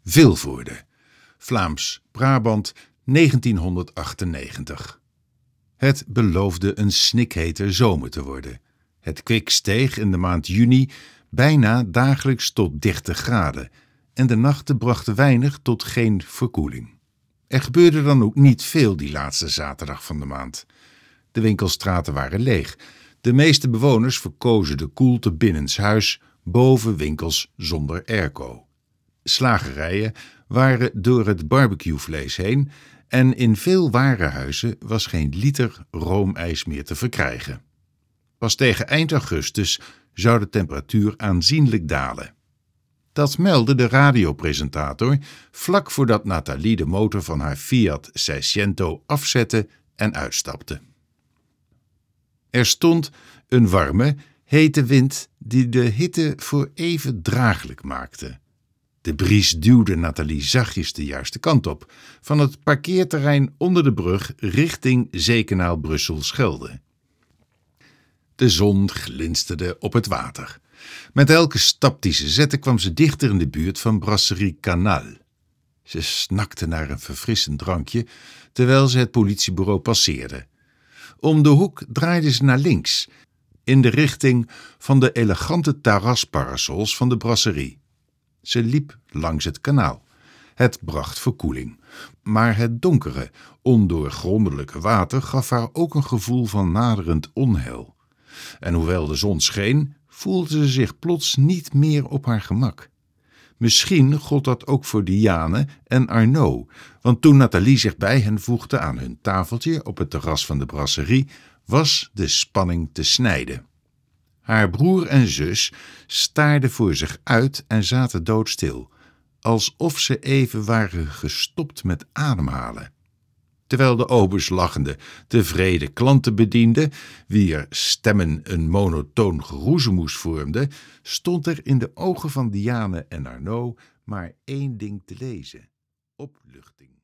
Vilvoorde, Vlaams-Brabant, 1998. Het beloofde een snikhete zomer te worden. Het kwik steeg in de maand juni bijna dagelijks tot 30 graden en de nachten brachten weinig tot geen verkoeling. Er gebeurde dan ook niet veel die laatste zaterdag van de maand. De winkelstraten waren leeg. De meeste bewoners verkozen de koelte binnenshuis boven winkels zonder airco. Slagerijen waren door het barbecuevlees heen en in veel warenhuizen was geen liter roomijs meer te verkrijgen. Pas tegen eind augustus zou de temperatuur aanzienlijk dalen. Dat meldde de radiopresentator vlak voordat Nathalie de motor van haar Fiat Seicento afzette en uitstapte. Er stond een warme, hete wind die de hitte voor even draaglijk maakte. De bries duwde Nathalie zachtjes de juiste kant op, van het parkeerterrein onder de brug richting Zeekenaal Brussel-Schelde. De zon glinsterde op het water. Met elke stap die ze zette kwam ze dichter in de buurt van Brasserie Canal. Ze snakte naar een verfrissend drankje, terwijl ze het politiebureau passeerde. Om de hoek draaide ze naar links, in de richting van de elegante terrasparasols van de brasserie. Ze liep langs het kanaal. Het bracht verkoeling, maar het donkere, ondoorgrondelijke water gaf haar ook een gevoel van naderend onheil. En hoewel de zon scheen, voelde ze zich plots niet meer op haar gemak. Misschien gold dat ook voor Diane en Arnaud, want toen Nathalie zich bij hen voegde aan hun tafeltje op het terras van de brasserie, was de spanning te snijden. Haar broer en zus staarden voor zich uit en zaten doodstil, alsof ze even waren gestopt met ademhalen. Terwijl de obers lachende tevreden klanten bediende, wier stemmen een monotoon geroezemoes vormden, stond er in de ogen van Diane en Arnaud maar één ding te lezen: opluchting.